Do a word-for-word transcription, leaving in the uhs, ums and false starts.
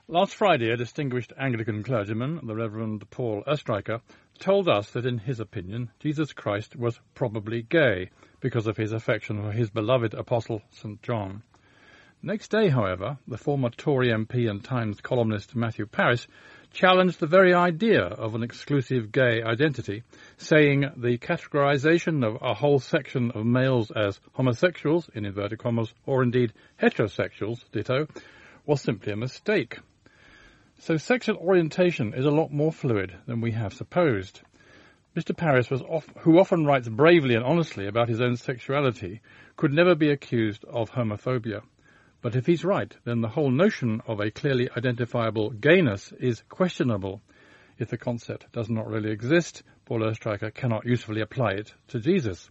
Last Friday, a distinguished Anglican clergyman, the Reverend Paul Oestreicher, told us that in his opinion, Jesus Christ was probably gay because of his affection for his beloved apostle, Saint John. Next day, however, the former Tory M P and Times columnist Matthew Parris challenged the very idea of an exclusive gay identity, saying the categorization of a whole section of males as homosexuals, in inverted commas, or indeed heterosexuals, ditto, was simply a mistake. So sexual orientation is a lot more fluid than we have supposed. Mister Parris, was off, who often writes bravely and honestly about his own sexuality, could never be accused of homophobia. But if he's right, then the whole notion of a clearly identifiable gayness is questionable. If the concept does not really exist, Paul Oestreicher cannot usefully apply it to Jesus.